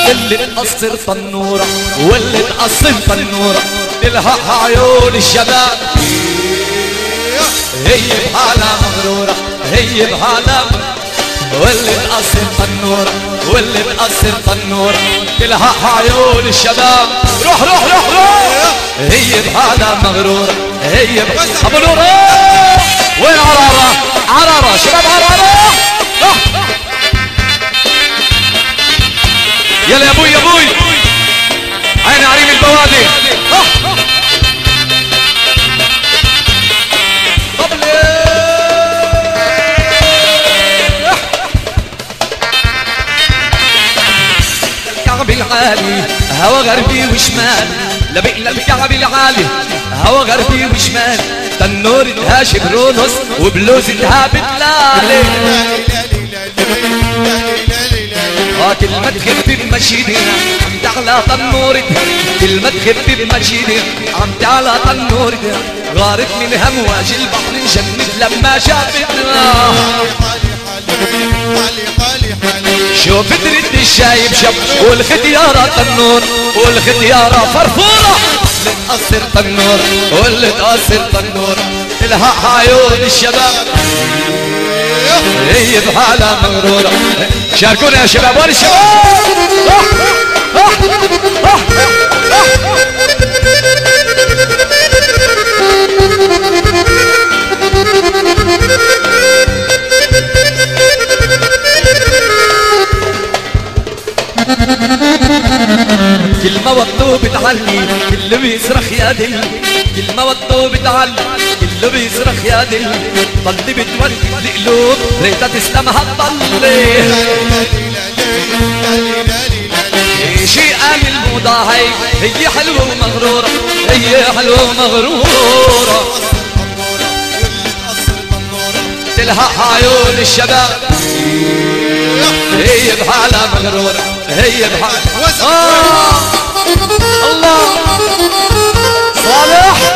اللي تقصر طنورة واللي تقصر طنورة إلها عيون الشباب هي بحالها مغرورة هي بحالها واللي تقصر طنورة واللي تقصر طنورة إلها عيون الشباب روح روح روح روح هي بحالها مغرورة هي أبو نورة وين عرارة عرارة شباب عرارة يلا يا ابوي يا ابوي عين عريم البوادي الكعب العالي هوا غربي وشمال لبقنا الكعب العالي هوا غربي وشمال تنور هاشم رونس وبلوز هابت لالي كلمة تخف بمشيدي عم تعلى طنورك كلمة تخف بمشيدي عم تعلى طنورك غارت من همواج البحر انجنت لما شافتنا شوف ترد الشايب شب والختيارة طنور والختيارة فرفورة اللي تقصر طنور واللي تقصر طنور إلها عيون الشباب هي بحالها مغرورة شاركونا يا شباب وين الشباب كلمة والطوب بتعلي كل بيصرخ يا دل كلمة والطوب بتعلي كل بيصرخ يا دل طلي بتولد القلوب ريتها تسلمها تطلي شي قال الموضة هي حلوة ومغرورة هي حلوة ومغرورة تلها عيون الشباب هي بحالها مغرورة هي بحالها الله صالح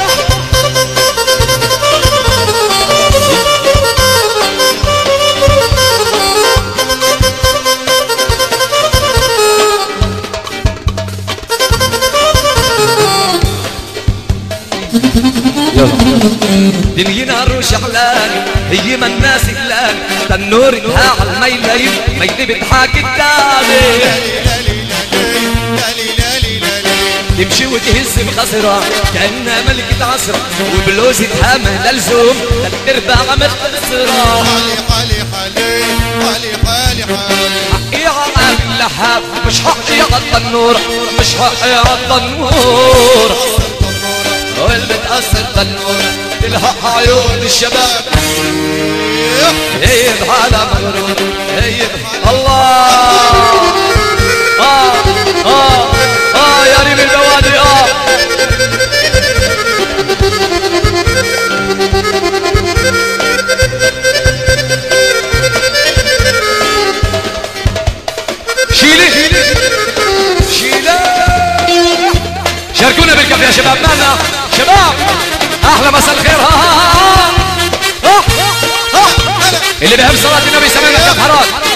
دنينا روش احلال هي ما الناس اهلال تنورتها على الميلين ميلي بتحاكي الدابي تمشي وتهز بخصرة كأنها ملكة عصرة وبلوزتها مهلا لزوم تربع متكسرة حقي على اللحاف مش حقي على الطنورة مش حقي على الطنورة واللي بتأثر طنورة تلها عيون الشباب هي بحالها مغرورة هي الله يا ريم البوادي شيلي شاركونا بالكف يا شباب معنا شباب احلى مساء الخير اللي بيحب صلاة النبي سمعنا كف حرات